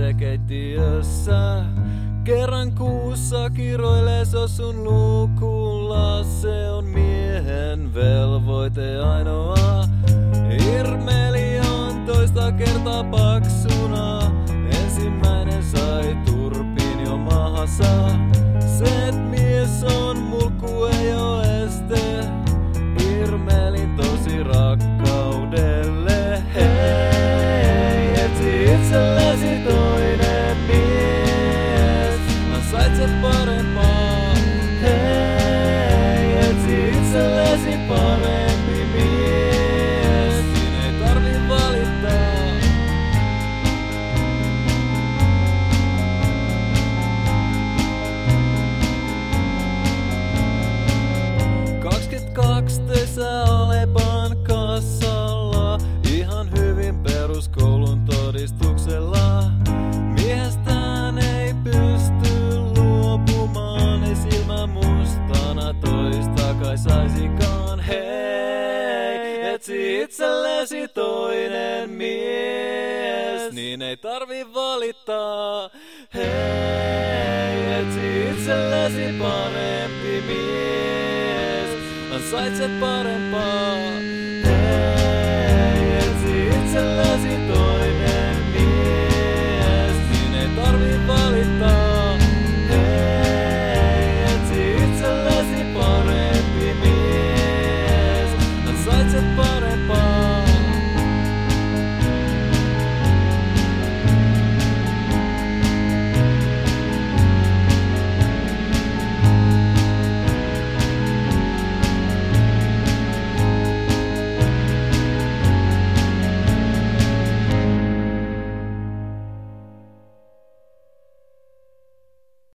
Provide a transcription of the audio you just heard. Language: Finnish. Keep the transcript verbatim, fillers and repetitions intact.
se keittiössä. Kerran kuussa kiroilee se sun luukulla. Se on miehen velvoite ainoa. Irmeli on toista kertaa paksuna. Ensimmäinen sai turpin jo mahassa. Se et mies on mulkku ei oo este. Irmelin tosi rakkaudelle. Hei, etsi itsellesi toinen mies. Sait sä parempaa. Hei, etsi itsellesi parempi mies. Niin ei tarvi valittaa. kaksikymmentäkaksi töissä Alepan kassalla. Ihan hyvin peruskoulun todistuksella. Miehestään ei pysty luopumaan. Ei silmä mustana toista kai saisikaan. Hei, etsi itsellesi toinen mies. Niin ei tarvi valittaa. Hei, etsi itsellesi parempi mies. Ansaitset parempaa. Hei, etsi itsellesi